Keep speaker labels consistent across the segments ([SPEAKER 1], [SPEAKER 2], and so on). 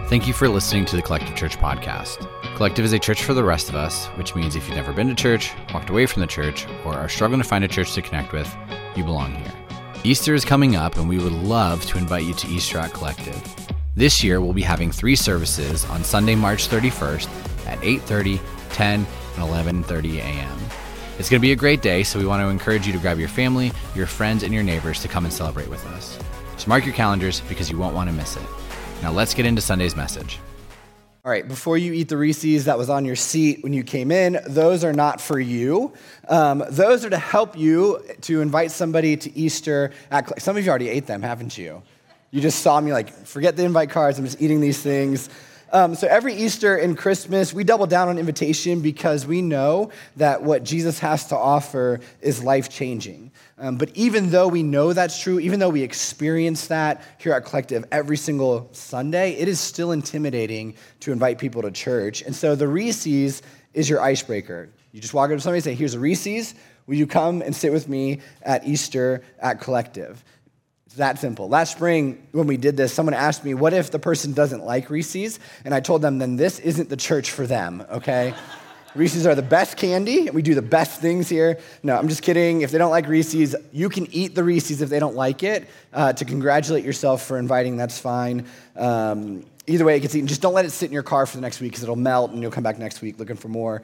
[SPEAKER 1] Thank you for listening to the Collective Church podcast. Collective is a church for the rest of us, which means if you've never been to church, walked away from the church, or are struggling to find a church to connect with, you belong here. Easter is coming up, and we would love to invite you to Easter at Collective. This year, we'll be having 3 services on Sunday, March 31st at 8:30, 10, and 11:30 a.m. It's going to be a great day, so we want to encourage you to grab your family, your friends, and your neighbors to come and celebrate with us. So mark your calendars because you won't want to miss it. Now let's get into Sunday's message.
[SPEAKER 2] All right, before you eat the Reese's that was on your seat when you came in, those are not for you. Those are to help you to invite somebody to Easter. Some of you already ate them, haven't you? You just saw me like, forget the invite cards, I'm just eating these things. So every Easter and Christmas, we double down on invitation because we know that what Jesus has to offer is life-changing. But even though we know that's true, even though we experience that here at Collective every single Sunday, it is still intimidating to invite people to church. And so the Reese's is your icebreaker. You just walk up to somebody and say, here's a Reese's. Will you come and sit with me at Easter at Collective? It's that simple. Last spring, when we did this, someone asked me, what if the person doesn't like Reese's? And I told them, then this isn't the church for them, okay? Reese's are the best candy, and we do the best things here. No, I'm just kidding. If they don't like Reese's, you can eat the Reese's if they don't like it. To congratulate yourself for inviting, that's fine. Either way, it gets eaten. Just don't let it sit in your car for the next week because it'll melt, and you'll come back next week looking for more.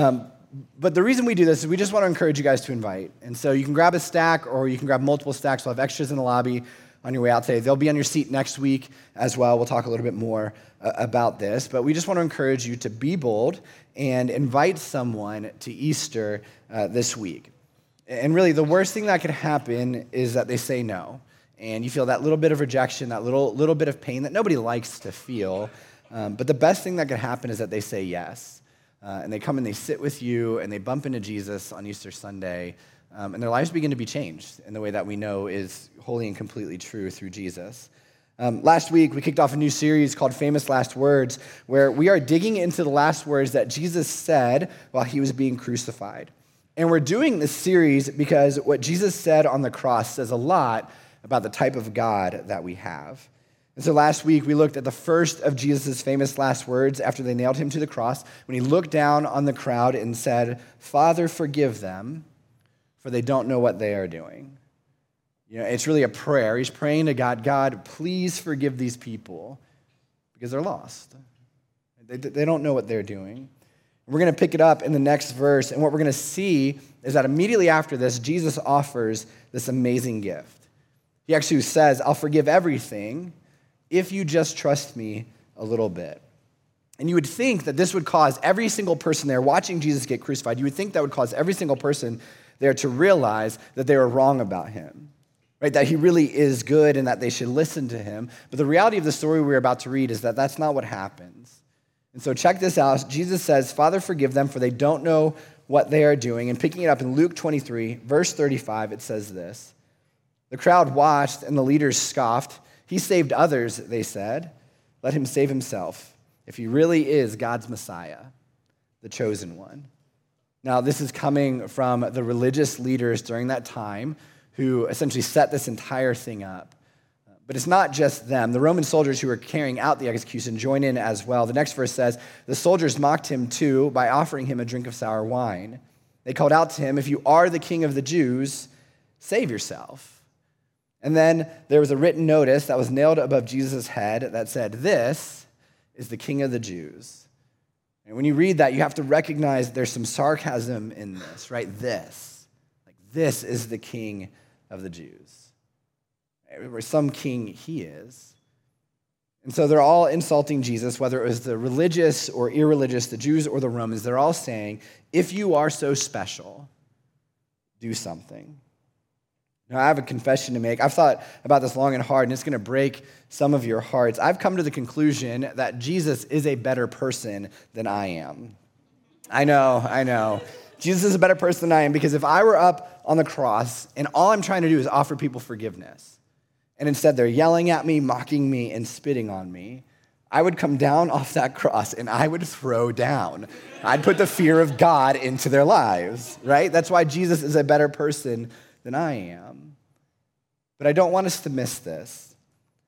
[SPEAKER 2] But the reason we do this is we just want to encourage you guys to invite. And so you can grab a stack or you can grab multiple stacks. We'll have extras in the lobby on your way out today. They'll be on your seat next week as well. We'll talk a little bit more about this. But we just want to encourage you to be bold and invite someone to Easter this week. And really, the worst thing that could happen is that they say no. And you feel that little bit of rejection, that little bit of pain that nobody likes to feel. But the best thing that could happen is that they say yes. And they come and they sit with you and they bump into Jesus on Easter Sunday, and their lives begin to be changed in the way that we know is wholly and completely true through Jesus. Last week, we kicked off a new series called Famous Last Words, where we are digging into the last words that Jesus said while he was being crucified. And we're doing this series because what Jesus said on the cross says a lot about the type of God that we have. And so last week, we looked at the first of Jesus' famous last words after they nailed him to the cross, when he looked down on the crowd and said, "Father, forgive them, for they don't know what they are doing." You know, it's really a prayer. He's praying to God, God, please forgive these people because they're lost. They don't know what they're doing. We're going to pick it up in the next verse, and what we're going to see is that immediately after this, Jesus offers this amazing gift. He actually says, I'll forgive everything if you just trust me a little bit. And you would think that this would cause every single person there watching Jesus get crucified, you would think that would cause every single person there to realize that they were wrong about him, right? That he really is good and that they should listen to him. But the reality of the story we're about to read is that that's not what happens. And so check this out. Jesus says, Father, forgive them, for they don't know what they are doing. And picking it up in Luke 23, verse 35, it says this: the crowd watched and the leaders scoffed. He saved others, they said. Let him save himself, if he really is God's Messiah, the chosen one. Now, this is coming from the religious leaders during that time who essentially set this entire thing up. But it's not just them. The Roman soldiers who were carrying out the execution join in as well. The next verse says, the soldiers mocked him too by offering him a drink of sour wine. They called out to him, if you are the king of the Jews, save yourself. And then there was a written notice that was nailed above Jesus' head that said, this is the King of the Jews. And when you read that, you have to recognize there's some sarcasm in this, right? This is the King of the Jews. Or some king he is. And so they're all insulting Jesus, whether it was the religious or irreligious, the Jews or the Romans. They're all saying, if you are so special, do something. Now, I have a confession to make. I've thought about this long and hard, and it's going to break some of your hearts. I've come to the conclusion that Jesus is a better person than I am. I know. Jesus is a better person than I am, because if I were up on the cross and all I'm trying to do is offer people forgiveness, and instead they're yelling at me, mocking me, and spitting on me, I would come down off that cross and I would throw down. I'd put the fear of God into their lives, right? That's why Jesus is a better person than I am. But I don't want us to miss this.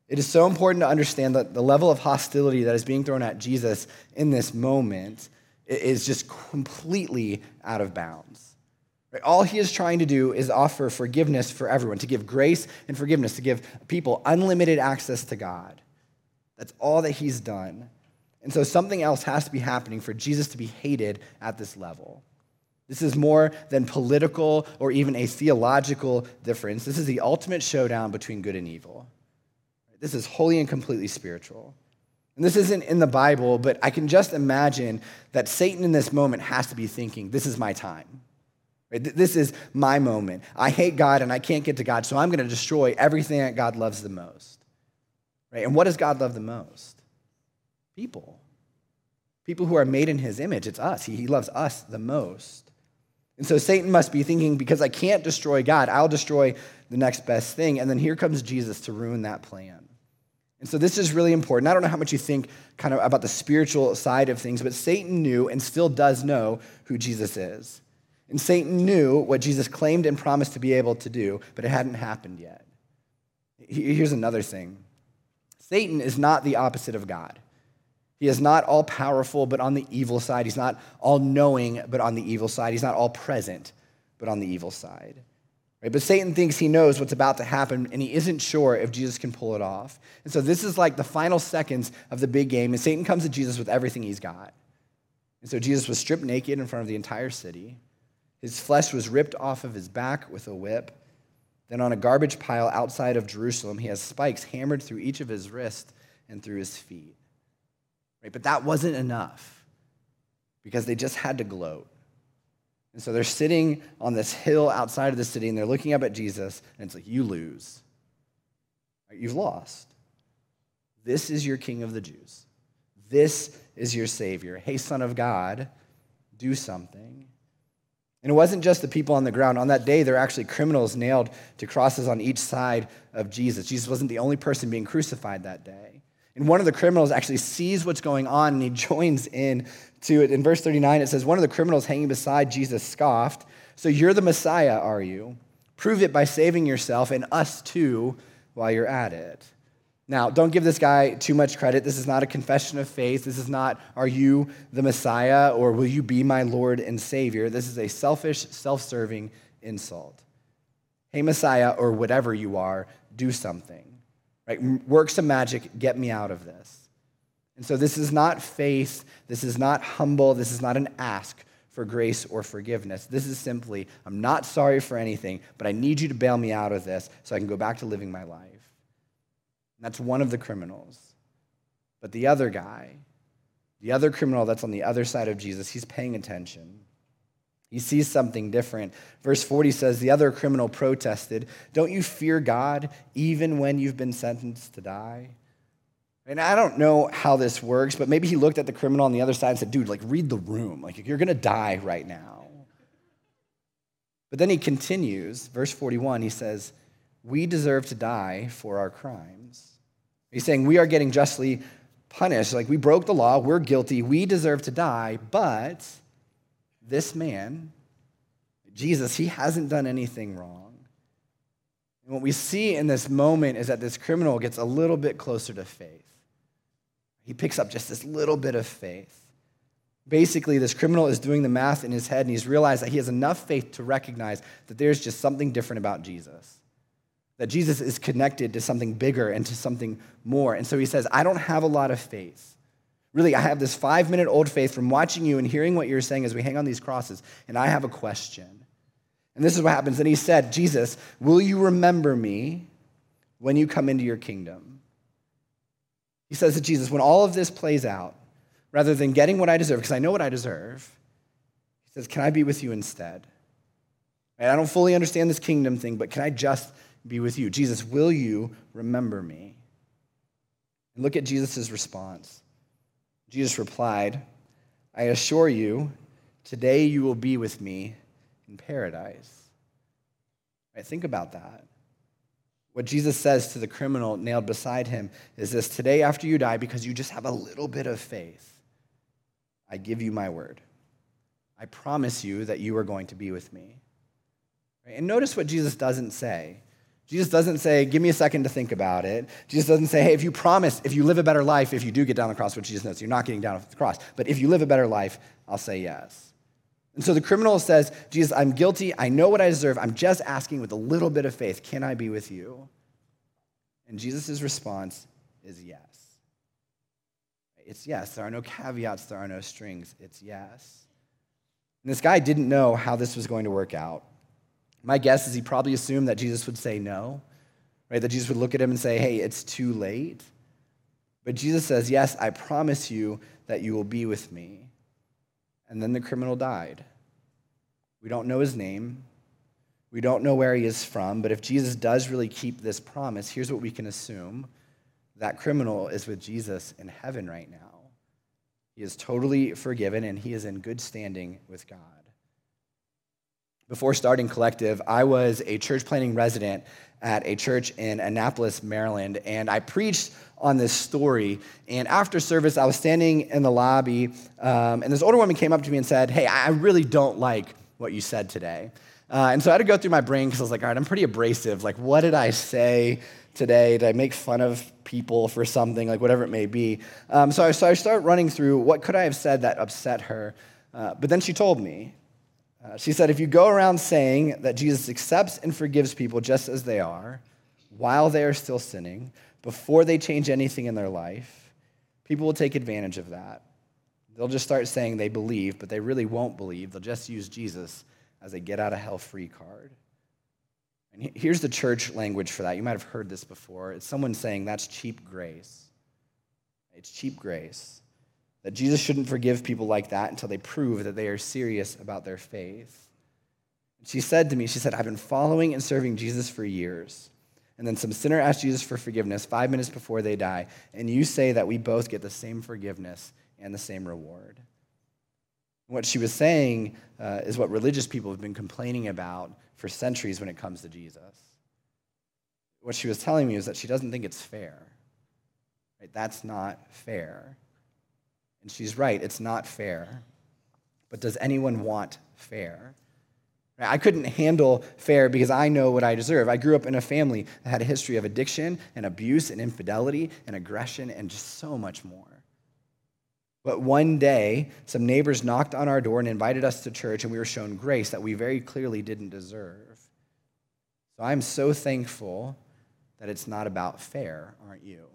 [SPEAKER 2] It is so important to understand that the level of hostility that is being thrown at Jesus in this moment is just completely out of bounds. Right? All he is trying to do is offer forgiveness for everyone, to give grace and forgiveness, to give people unlimited access to God. That's all that he's done. And so something else has to be happening for Jesus to be hated at this level. This is more than political or even a theological difference. This is the ultimate showdown between good and evil. This is wholly and completely spiritual. And this isn't in the Bible, but I can just imagine that Satan in this moment has to be thinking, this is my time. Right? This is my moment. I hate God and I can't get to God, so I'm going to destroy everything that God loves the most. Right? And what does God love the most? People. People who are made in his image. It's us. He loves us the most. And so Satan must be thinking, because I can't destroy God, I'll destroy the next best thing. And then here comes Jesus to ruin that plan. And so this is really important. I don't know how much you think kind of about the spiritual side of things, but Satan knew and still does know who Jesus is. And Satan knew what Jesus claimed and promised to be able to do, but it hadn't happened yet. Here's another thing. Satan is not the opposite of God. He is not all-powerful, but on the evil side. He's not all-knowing, but on the evil side. He's not all-present, but on the evil side. Right? But Satan thinks he knows what's about to happen, and he isn't sure if Jesus can pull it off. And so this is like the final seconds of the big game, and Satan comes to Jesus with everything he's got. And so Jesus was stripped naked in front of the entire city. His flesh was ripped off of his back with a whip. Then on a garbage pile outside of Jerusalem, he has spikes hammered through each of his wrists and through his feet. Right? But that wasn't enough, because they just had to gloat. And so they're sitting on this hill outside of the city, and they're looking up at Jesus, and it's like, you lose. Right? You've lost. This is your King of the Jews. This is your Savior. Hey, Son of God, do something. And it wasn't just the people on the ground. On that day, there were actually criminals nailed to crosses on each side of Jesus. Jesus wasn't the only person being crucified that day. And one of the criminals actually sees what's going on, and he joins in to it. In verse 39, it says, one of the criminals hanging beside Jesus scoffed, "So you're the Messiah, are you? Prove it by saving yourself and us too while you're at it." Now, don't give this guy too much credit. This is not a confession of faith. This is not, are you the Messiah, or will you be my Lord and Savior? This is a selfish, self-serving insult. Hey, Messiah, or whatever you are, do something. Right? Work some magic, get me out of this. And so this is not faith, this is not humble, this is not an ask for grace or forgiveness. This is simply, I'm not sorry for anything, but I need you to bail me out of this so I can go back to living my life. And that's one of the criminals. But the other guy, the other criminal that's on the other side of Jesus, he's paying attention. He sees something different. Verse 40 says, the other criminal protested, "Don't you fear God even when you've been sentenced to die?" And I don't know how this works, but maybe he looked at the criminal on the other side and said, "Dude, like, read the room. Like, you're going to die right now." But then he continues, verse 41, he says, "We deserve to die for our crimes." He's saying we are getting justly punished. Like, we broke the law, we're guilty, we deserve to die, but this man, Jesus, he hasn't done anything wrong. And what we see in this moment is that this criminal gets a little bit closer to faith. He picks up just this little bit of faith. Basically, this criminal is doing the math in his head, and he's realized that he has enough faith to recognize that there's just something different about Jesus. That Jesus is connected to something bigger and to something more. And so he says, I don't have a lot of faith. Really, I have this 5-minute-old faith from watching you and hearing what you're saying as we hang on these crosses, and I have a question. And this is what happens. And he said, "Jesus, will you remember me when you come into your kingdom?" He says to Jesus, when all of this plays out, rather than getting what I deserve, because I know what I deserve, he says, can I be with you instead? And I don't fully understand this kingdom thing, but can I just be with you? Jesus, will you remember me? And look at Jesus' response. Jesus replied, "I assure you, today you will be with me in paradise." Right, think about that. What Jesus says to the criminal nailed beside him is this: today after you die, because you just have a little bit of faith, I give you my word. I promise you that you are going to be with me. Right? And notice what Jesus doesn't say. Jesus doesn't say, give me a second to think about it. Jesus doesn't say, hey, if you live a better life, if you do get down the cross, which Jesus knows, you're not getting down the cross. But if you live a better life, I'll say yes. And so the criminal says, Jesus, I'm guilty. I know what I deserve. I'm just asking with a little bit of faith, can I be with you? And Jesus' response is yes. It's yes. There are no caveats. There are no strings. It's yes. And this guy didn't know how this was going to work out. My guess is he probably assumed that Jesus would say no, right? That Jesus would look at him and say, hey, it's too late. But Jesus says, yes, I promise you that you will be with me. And then the criminal died. We don't know his name. We don't know where he is from. But if Jesus does really keep this promise, here's what we can assume. That criminal is with Jesus in heaven right now. He is totally forgiven, and he is in good standing with God. Before starting Collective, I was a church planting resident at a church in Annapolis, Maryland, and I preached on this story. And after service, I was standing in the lobby, and this older woman came up to me and said, hey, I really don't like what you said today. And so I had to go through my brain because I was like, all right, I'm pretty abrasive. Like, what did I say today? Did I make fun of people for something, like whatever it may be? So I started running through what could I have said that upset her. But then she told me. She said, if you go around saying that Jesus accepts and forgives people just as they are, while they are still sinning, before they change anything in their life, people will take advantage of that. They'll just start saying they believe, but they really won't believe. They'll just use Jesus as a get-out-of-hell-free card. And here's the church language for that. You might have heard this before. It's someone saying that's cheap grace. It's cheap grace. That Jesus shouldn't forgive people like that until they prove that they are serious about their faith. She said to me, I've been following and serving Jesus for years. And then some sinner asked Jesus for forgiveness 5 minutes before they die. And you say that we both get the same forgiveness and the same reward. What she was saying is what religious people have been complaining about for centuries when it comes to Jesus. What she was telling me is that she doesn't think it's fair. Right? That's not fair. And she's right, it's not fair. But does anyone want fair? I couldn't handle fair because I know what I deserve. I grew up in a family that had a history of addiction and abuse and infidelity and aggression and just so much more. But one day, some neighbors knocked on our door and invited us to church, and we were shown grace that we very clearly didn't deserve. So I'm so thankful that it's not about fair, aren't you?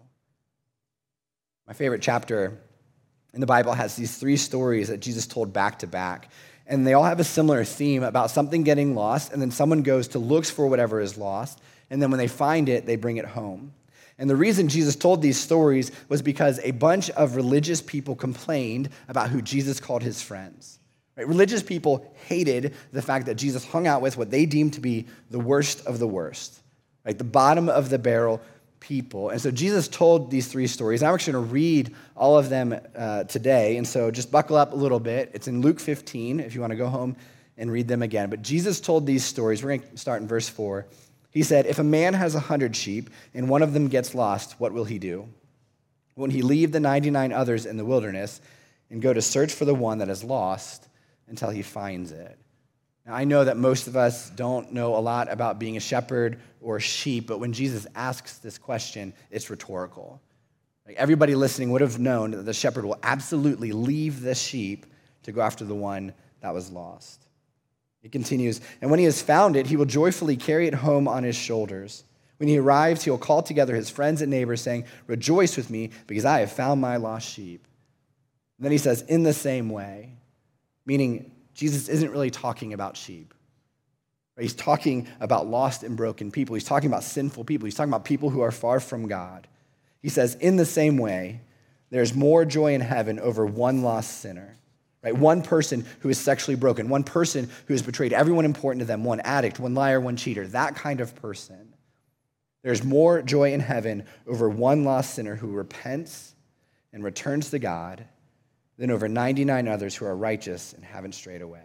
[SPEAKER 2] My favorite chapter in the Bible has these 3 stories that Jesus told back to back. And they all have a similar theme about something getting lost, and then someone goes to look for whatever is lost, and then when they find it, they bring it home. And the reason Jesus told these stories was because a bunch of religious people complained about who Jesus called his friends. Right? Religious people hated the fact that Jesus hung out with what they deemed to be the worst of the worst, right? The bottom of the barrel people. And so Jesus told these 3 stories. I'm actually going to read all of them today. And so just buckle up a little bit. It's in Luke 15 if you want to go home and read them again. But Jesus told these stories. We're going to start in verse 4. He said, if a man has 100 sheep and one of them gets lost, what will he do? Won't he leave the 99 others in the wilderness and go to search for the one that is lost until he finds it? Now, I know that most of us don't know a lot about being a shepherd or sheep, but when Jesus asks this question, it's rhetorical. Like everybody listening would have known that the shepherd will absolutely leave the sheep to go after the one that was lost. It continues, and when he has found it, he will joyfully carry it home on his shoulders. When he arrives, he will call together his friends and neighbors, saying, rejoice with me, because I have found my lost sheep. And then he says, in the same way, meaning Jesus isn't really talking about sheep. He's talking about lost and broken people. He's talking about sinful people. He's talking about people who are far from God. He says, in the same way, there's more joy in heaven over one lost sinner. Right? One person who is sexually broken, one person who has betrayed everyone important to them, one addict, one liar, one cheater, that kind of person. There's more joy in heaven over one lost sinner who repents and returns to God than over 99 others who are righteous and haven't strayed away.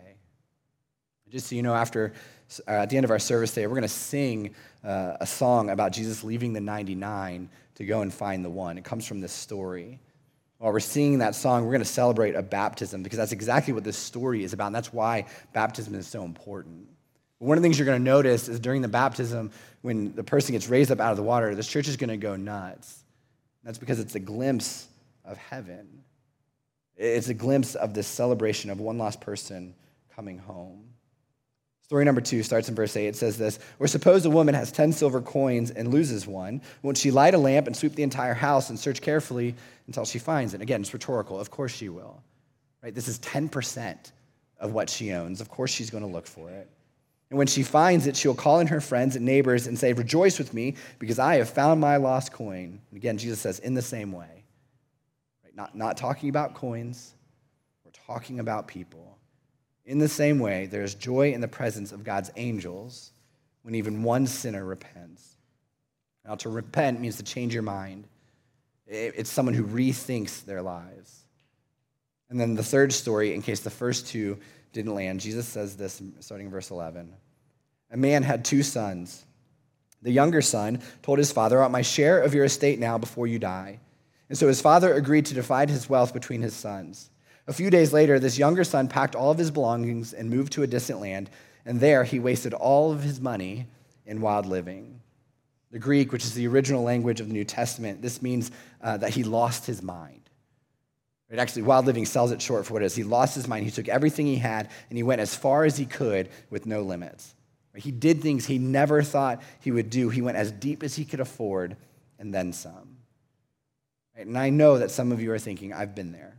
[SPEAKER 2] Just so you know, at the end of our service today, we're going to sing a song about Jesus leaving the 99 to go and find the one. It comes from this story. While we're singing that song, we're going to celebrate a baptism because that's exactly what this story is about, and that's why baptism is so important. One of the things you're going to notice is during the baptism, when the person gets raised up out of the water, this church is going to go nuts. That's because it's a glimpse of heaven. It's a glimpse of this celebration of one lost person coming home. Story number 2 starts in verse 8. It says this, "Or suppose a woman has 10 silver coins and loses one. Won't she light a lamp and sweep the entire house and search carefully until she finds it?" Again, it's rhetorical. Of course she will. Right? This is 10% of what she owns. Of course she's going to look for it. And when she finds it, she'll call in her friends and neighbors and say, "Rejoice with me, because I have found my lost coin." And again, Jesus says, in the same way. Right? Not talking about coins. We're talking about people. In the same way, there is joy in the presence of God's angels when even one sinner repents. Now, to repent means to change your mind. It's someone who rethinks their lives. And then the third story, in case the first two didn't land, Jesus says this, starting in verse 11. "A man had 2 sons. The younger son told his father, 'I want my share of your estate now before you die.' And so his father agreed to divide his wealth between his sons. A few days later, this younger son packed all of his belongings and moved to a distant land, and there he wasted all of his money in wild living." The Greek, which is the original language of the New Testament, this means that he lost his mind. Right? Actually, wild living sells it short for what it is. He lost his mind. He took everything he had, and he went as far as he could with no limits. Right? He did things he never thought he would do. He went as deep as he could afford, and then some. Right? And I know that some of you are thinking, I've been there.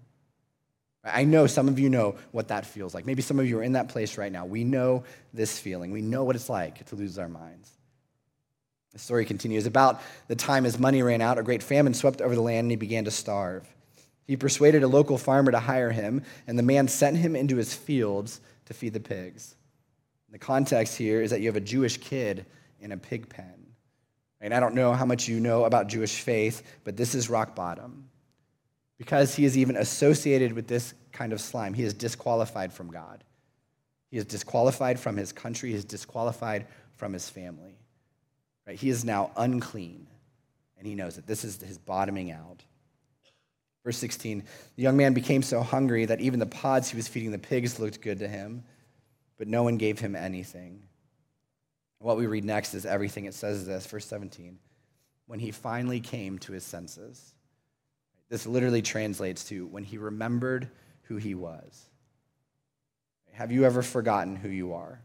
[SPEAKER 2] I know some of you know what that feels like. Maybe some of you are in that place right now. We know this feeling. We know what it's like to lose our minds. The story continues. "About the time his money ran out, a great famine swept over the land, and he began to starve. He persuaded a local farmer to hire him, and the man sent him into his fields to feed the pigs." The context here is that you have a Jewish kid in a pig pen. And I don't know how much you know about Jewish faith, but this is rock bottom. Because he is even associated with this kind of slime, he is disqualified from God. He is disqualified from his country. He is disqualified from his family. Right? He is now unclean, and he knows that this is his bottoming out. Verse 16, "The young man became so hungry that even the pods he was feeding the pigs looked good to him, but no one gave him anything." What we read next is everything. It says this, verse 17, "When he finally came to his senses." This literally translates to when he remembered who he was. Have you ever forgotten who you are?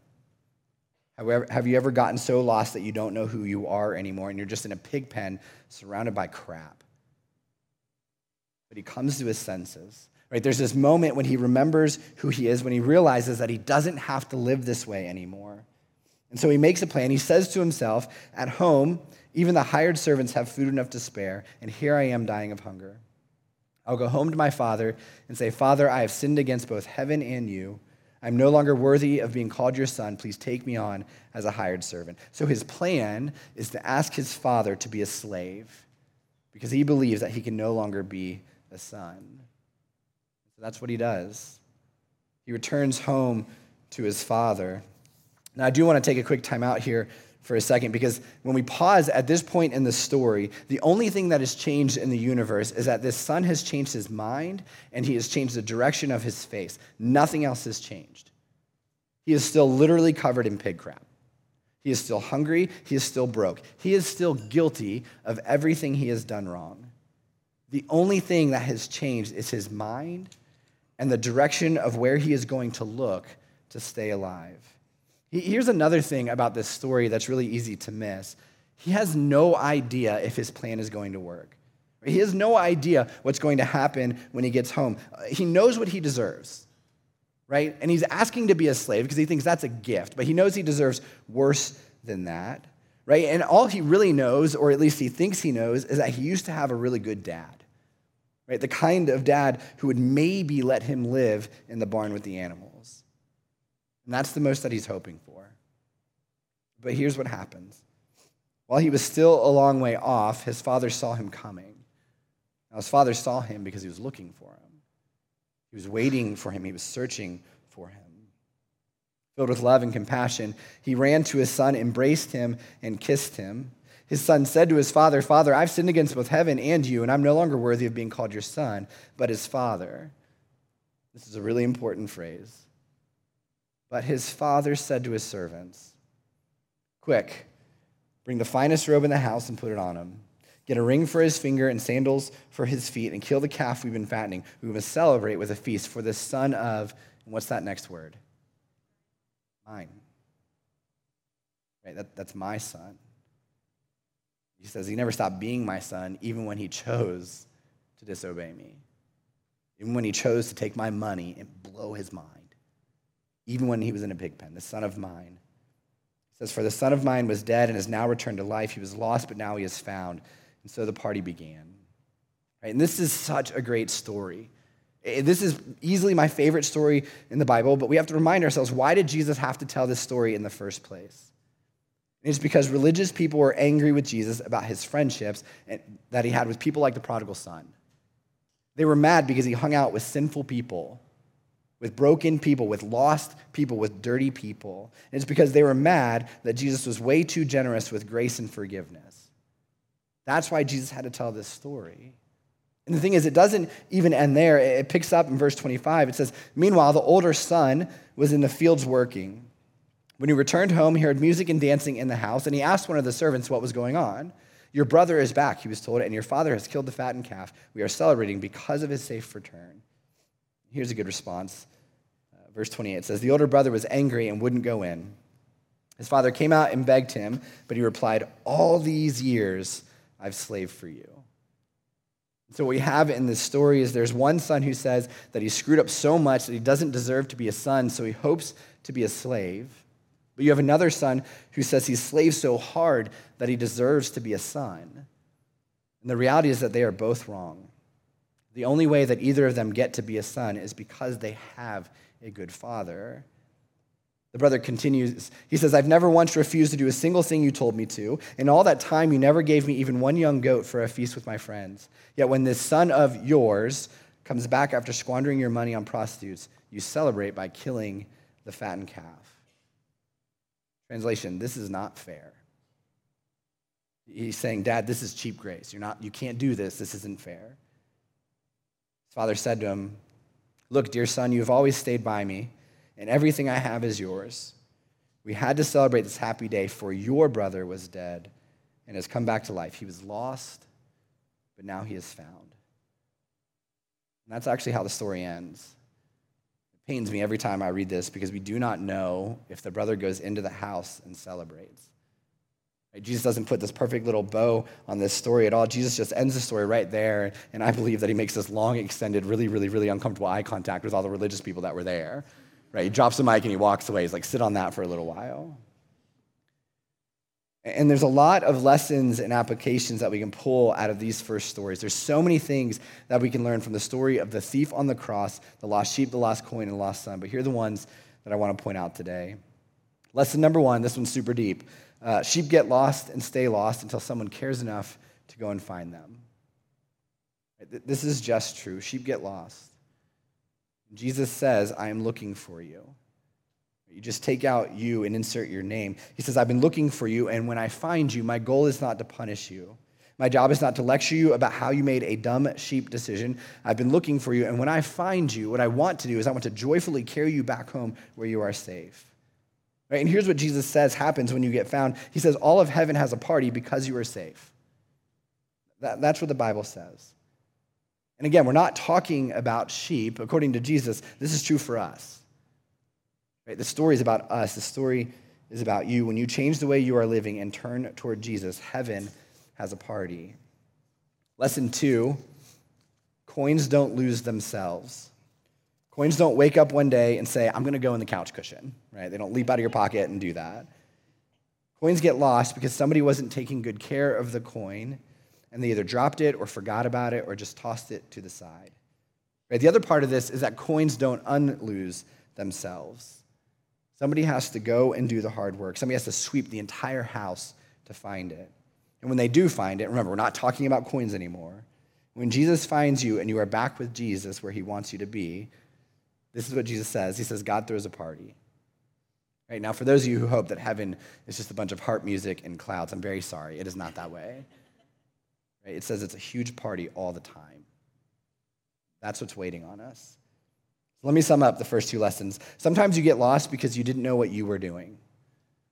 [SPEAKER 2] Have you ever gotten so lost that you don't know who you are anymore, and you're just in a pig pen surrounded by crap? But he comes to his senses. Right? There's this moment when he remembers who he is, when he realizes that he doesn't have to live this way anymore. And so he makes a plan. He says to himself, "At home, even the hired servants have food enough to spare, and here I am dying of hunger. I'll go home to my father and say, 'Father, I have sinned against both heaven and you. I'm no longer worthy of being called your son. Please take me on as a hired servant.'" So his plan is to ask his father to be a slave because he believes that he can no longer be a son. So that's what he does. He returns home to his father. Now, I do want to take a quick time out here for a second, because when we pause at this point in the story, the only thing that has changed in the universe is that this son has changed his mind and he has changed the direction of his face. Nothing else has changed. He is still literally covered in pig crap. He is still hungry. He is still broke. He is still guilty of everything he has done wrong. The only thing that has changed is his mind and the direction of where he is going to look to stay alive. Here's another thing about this story that's really easy to miss. He has no idea if his plan is going to work. He has no idea what's going to happen when he gets home. He knows what he deserves, right? And he's asking to be a slave because he thinks that's a gift, but he knows he deserves worse than that, right? And all he really knows, or at least he thinks he knows, is that he used to have a really good dad, right? The kind of dad who would maybe let him live in the barn with the animals. And that's the most that he's hoping for. But here's what happens. While he was still a long way off, his father saw him coming. Now, his father saw him because he was looking for him. He was waiting for him. He was searching for him. Filled with love and compassion, he ran to his son, embraced him, and kissed him. His son said to his father, "Father, I've sinned against both heaven and you, and I'm no longer worthy of being called your son, but his father." This is a really important phrase. But his father said to his servants, Quick, bring the finest robe in the house and put it on him. Get a ring for his finger and sandals for his feet, and kill the calf we've been fattening. We must celebrate with a feast for the son of," and what's that next word? Mine. Right, that's my son. He says he never stopped being my son, even when he chose to disobey me. Even when he chose to take my money and blow his mind. Even when he was in a pig pen, the son of mine. It says, "For the son of mine was dead and has now returned to life. He was lost, but now he is found." And so the party began. Right? And this is such a great story. This is easily my favorite story in the Bible, but we have to remind ourselves, why did Jesus have to tell this story in the first place? And it's because religious people were angry with Jesus about his friendships that he had with people like the prodigal son. They were mad because he hung out with sinful people, with broken people, with lost people, with dirty people. And it's because they were mad that Jesus was way too generous with grace and forgiveness. That's why Jesus had to tell this story. And the thing is, it doesn't even end there. It picks up in verse 25. It says, "Meanwhile, the older son was in the fields working. When he returned home, he heard music and dancing in the house, and he asked one of the servants what was going on. 'Your brother is back,' he was told, 'and your father has killed the fattened calf. We are celebrating because of his safe return.'" Here's a good response. Verse 28 says, "The older brother was angry and wouldn't go in. His father came out and begged him, but he replied, 'All these years I've slaved for you.'" So what we have in this story is there's one son who says that he screwed up so much that he doesn't deserve to be a son, so he hopes to be a slave. But you have another son who says he's slaved so hard that he deserves to be a son. And the reality is that they are both wrong. The only way that either of them get to be a son is because they have a good father. The brother continues, he says, "I've never once refused to do a single thing you told me to. In all that time, you never gave me even one young goat for a feast with my friends. Yet when this son of yours comes back after squandering your money on prostitutes, you celebrate by killing the fattened calf." Translation, this is not fair. He's saying, "Dad, this is cheap grace. You can't do this. This isn't fair." His father said to him, "Look, dear son, you have always stayed by me, and everything I have is yours. We had to celebrate this happy day, for your brother was dead and has come back to life. He was lost, but now he is found." And that's actually how the story ends. It pains me every time I read this because we do not know if the brother goes into the house and celebrates. Right? Jesus doesn't put this perfect little bow on this story at all. Jesus just ends the story right there, and I believe that he makes this long, extended, really, really, really uncomfortable eye contact with all the religious people that were there. Right? He drops the mic and he walks away. He's like, "Sit on that for a little while." And there's a lot of lessons and applications that we can pull out of these first stories. There's so many things that we can learn from the story of the thief on the cross, the lost sheep, the lost coin, and the lost son. But here are the ones that I want to point out today. Lesson number one, this one's super deep. Sheep get lost and stay lost until someone cares enough to go and find them. This is just true. Sheep get lost. Jesus says, "I am looking for you." You just take out "you" and insert your name. He says, "I've been looking for you, and when I find you, my goal is not to punish you. My job is not to lecture you about how you made a dumb sheep decision. I've been looking for you, and when I find you, what I want to do is I want to joyfully carry you back home where you are safe." Right? And here's what Jesus says happens when you get found. He says, all of heaven has a party because you are safe. That's what the Bible says. And again, we're not talking about sheep. According to Jesus, this is true for us. Right? The story is about us. The story is about you. When you change the way you are living and turn toward Jesus, heaven has a party. Lesson 2, coins don't lose themselves. Coins don't wake up one day and say, "I'm going to go in the couch cushion." Right? They don't leap out of your pocket and do that. Coins get lost because somebody wasn't taking good care of the coin, and they either dropped it or forgot about it or just tossed it to the side. Right? The other part of this is that coins don't unlose themselves. Somebody has to go and do the hard work. Somebody has to sweep the entire house to find it. And when they do find it, remember, we're not talking about coins anymore. When Jesus finds you and you are back with Jesus where he wants you to be, this is what Jesus says. He says, God throws a party. Right? Now, for those of you who hope that heaven is just a bunch of harp music and clouds, I'm very sorry. It is not that way. Right? It says it's a huge party all the time. That's what's waiting on us. Let me sum up the first two lessons. Sometimes you get lost because you didn't know what you were doing.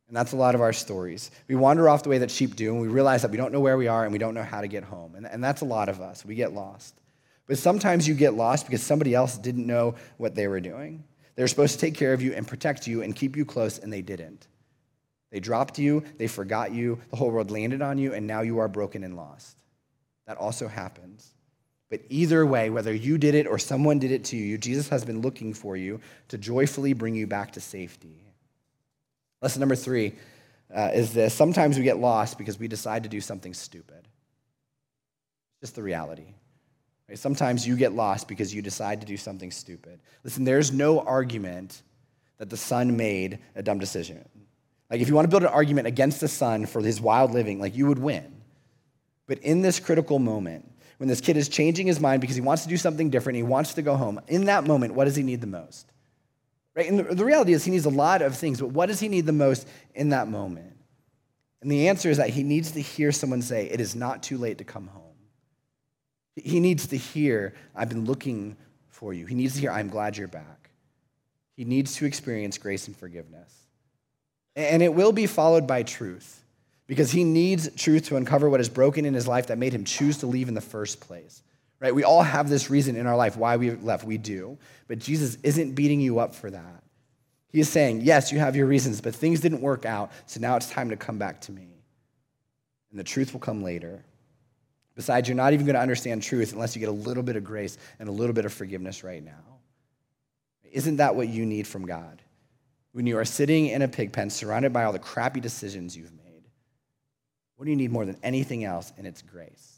[SPEAKER 2] And that's a lot of our stories. We wander off the way that sheep do, and we realize that we don't know where we are and we don't know how to get home. And that's a lot of us. We get lost. But sometimes you get lost because somebody else didn't know what they were doing. They were supposed to take care of you and protect you and keep you close, and they didn't. They dropped you, they forgot you, the whole world landed on you, and now you are broken and lost. That also happens. But either way, whether you did it or someone did it to you, Jesus has been looking for you to joyfully bring you back to safety. Lesson number 3 is this. Sometimes we get lost because we decide to do something stupid. Just the reality. Right? Sometimes you get lost because you decide to do something stupid. Listen, there's no argument that the son made a dumb decision. Like if you want to build an argument against the son for his wild living, like you would win. But in this critical moment, when this kid is changing his mind because he wants to do something different, he wants to go home, in that moment, what does he need the most? Right? And the reality is he needs a lot of things, but what does he need the most in that moment? And the answer is that he needs to hear someone say, it is not too late to come home. He needs to hear, I've been looking for you. He needs to hear, I'm glad you're back. He needs to experience grace and forgiveness. And it will be followed by truth, because he needs truth to uncover what is broken in his life that made him choose to leave in the first place. Right? We all have this reason in our life why we left. We do. But Jesus isn't beating you up for that. He is saying, yes, you have your reasons, but things didn't work out, so now it's time to come back to me. And the truth will come later. Besides, you're not even going to understand truth unless you get a little bit of grace and a little bit of forgiveness right now. Isn't that what you need from God? When you are sitting in a pig pen surrounded by all the crappy decisions you've made, what do you need more than anything else? And it's grace.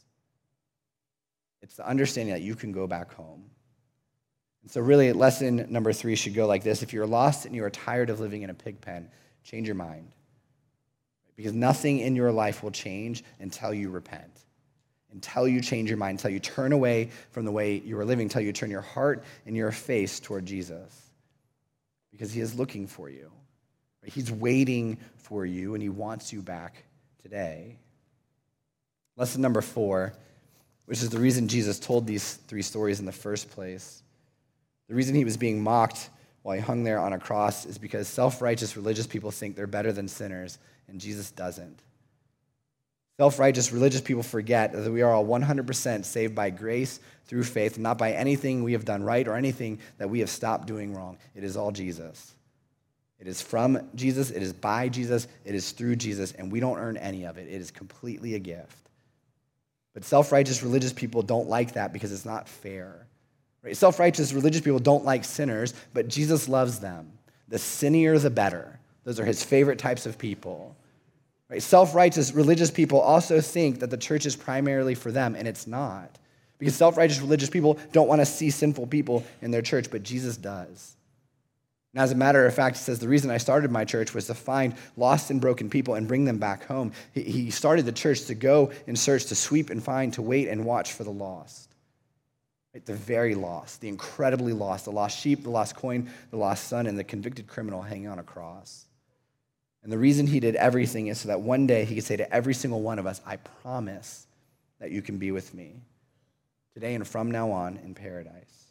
[SPEAKER 2] It's the understanding that you can go back home. And so really, lesson number 3 should go like this. If you're lost and you are tired of living in a pig pen, change your mind. Because nothing in your life will change until you repent, until you change your mind, until you turn away from the way you were living, until you turn your heart and your face toward Jesus. Because he is looking for you. He's waiting for you, and he wants you back today. Lesson number 4, which is the reason Jesus told these 3 stories in the first place. The reason he was being mocked while he hung there on a cross is because self-righteous religious people think they're better than sinners, and Jesus doesn't. Self-righteous religious people forget that we are all 100% saved by grace through faith, not by anything we have done right or anything that we have stopped doing wrong. It is all Jesus. It is from Jesus, it is by Jesus, it is through Jesus, and we don't earn any of it. It is completely a gift. But self-righteous religious people don't like that because it's not fair. Right? Self-righteous religious people don't like sinners, but Jesus loves them. The sinnier, the better. Those are his favorite types of people. Right? Self-righteous religious people also think that the church is primarily for them, and it's not. Because self-righteous religious people don't want to see sinful people in their church, but Jesus does. And as a matter of fact, it says the reason I started my church was to find lost and broken people and bring them back home. He started the church to go and search, to sweep and find, to wait and watch for the lost. Right? The very lost, the incredibly lost, the lost sheep, the lost coin, the lost son, and the convicted criminal hanging on a cross. And the reason he did everything is so that one day he could say to every single one of us, I promise that you can be with me today and from now on in paradise.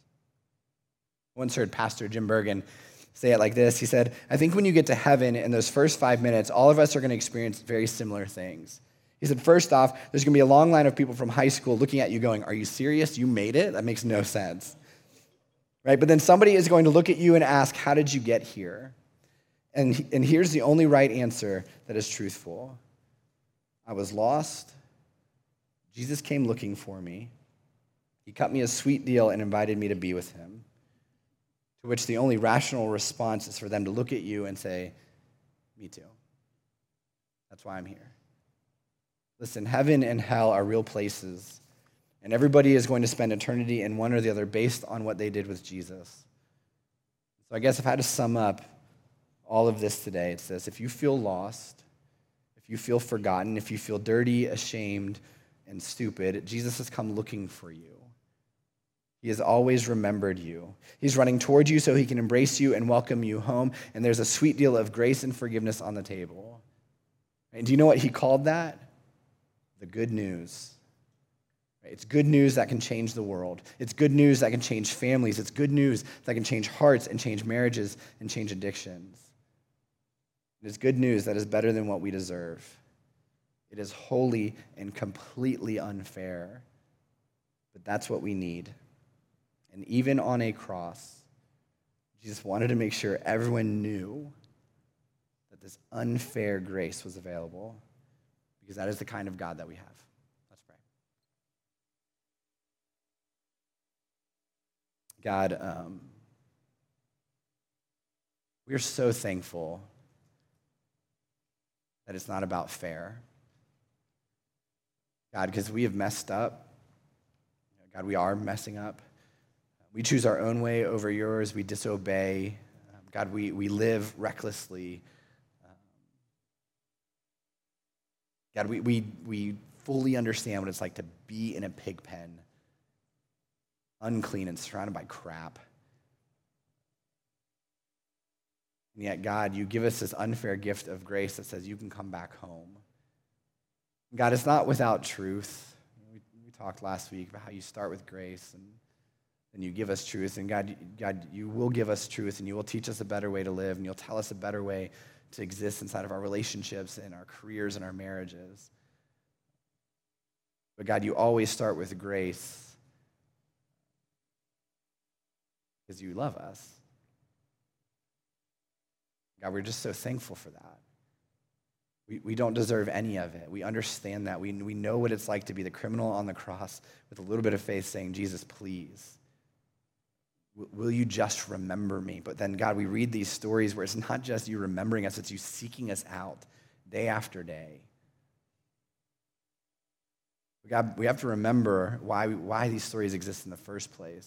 [SPEAKER 2] I once heard Pastor Jim Bergen say it like this. He said, I think when you get to heaven in those first 5 minutes, all of us are going to experience very similar things. He said, first off, there's going to be a long line of people from high school looking at you going, are you serious? You made it? That makes no sense. Right? But then somebody is going to look at you and ask, how did you get here? And here's the only right answer that is truthful. I was lost. Jesus came looking for me. He cut me a sweet deal and invited me to be with him. To which the only rational response is for them to look at you and say, me too. That's why I'm here. Listen, heaven and hell are real places, and everybody is going to spend eternity in one or the other based on what they did with Jesus. So I guess if I had to sum up all of this today, it's this. If you feel lost, if you feel forgotten, if you feel dirty, ashamed, and stupid, Jesus has come looking for you. He has always remembered you. He's running toward you so he can embrace you and welcome you home, and there's a sweet deal of grace and forgiveness on the table. And do you know what he called that? The good news. It's good news that can change the world. It's good news that can change families. It's good news that can change hearts and change marriages and change addictions. It is good news that is better than what we deserve. It is wholly and completely unfair, but that's what we need. And even on a cross, Jesus wanted to make sure everyone knew that this unfair grace was available, because that is the kind of God that we have. Let's pray. God, we are so thankful that it's not about fair. God, because we have messed up. God, we are messing up. We choose our own way over yours. We disobey. God, we live recklessly. God, we fully understand what it's like to be in a pig pen, unclean and surrounded by crap. And yet, God, you give us this unfair gift of grace that says you can come back home. God, it's not without truth. We talked last week about how you start with grace and then you give us truth. And God, you will give us truth, and you will teach us a better way to live, and you'll tell us a better way to exist inside of our relationships and our careers and our marriages. But God, you always start with grace because you love us. God, we're just so thankful for that. We don't deserve any of it. We understand that. We know what it's like to be the criminal on the cross with a little bit of faith saying, Jesus, please, will you just remember me? But then, God, we read these stories where it's not just you remembering us, it's you seeking us out day after day. God, we have to remember why these stories exist in the first place.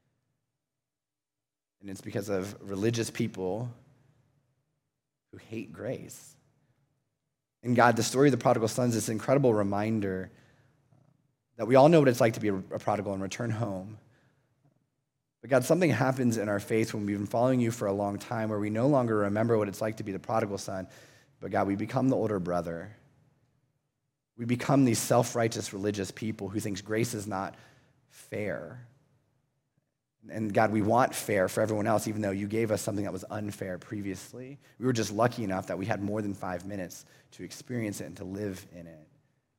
[SPEAKER 2] And it's because of religious people who hate grace. And God, the story of the prodigal son is this incredible reminder that we all know what it's like to be a prodigal and return home. But God, something happens in our faith when we've been following you for a long time where we no longer remember what it's like to be the prodigal son, but God, we become the older brother. We become these self-righteous religious people who thinks grace is not fair. And God, we want fair for everyone else, even though you gave us something that was unfair previously. We were just lucky enough that we had more than 5 minutes to experience it and to live in it.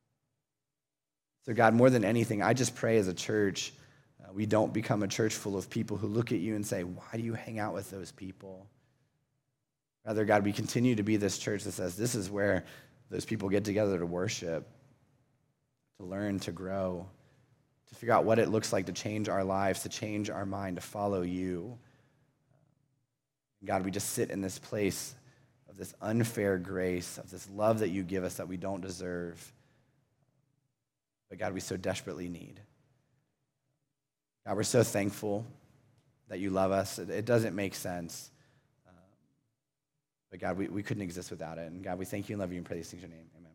[SPEAKER 2] So God, more than anything, I just pray as a church, we don't become a church full of people who look at you and say, why do you hang out with those people? Rather, God, we continue to be this church that says this is where those people get together to worship, to learn, to grow, to figure out what it looks like to change our lives, to change our mind, to follow you. God, we just sit in this place of this unfair grace, of this love that you give us that we don't deserve, but God, we so desperately need. God, we're so thankful that you love us. It doesn't make sense, but God, we couldn't exist without it. And God, we thank you and love you and pray these things in your name. Amen.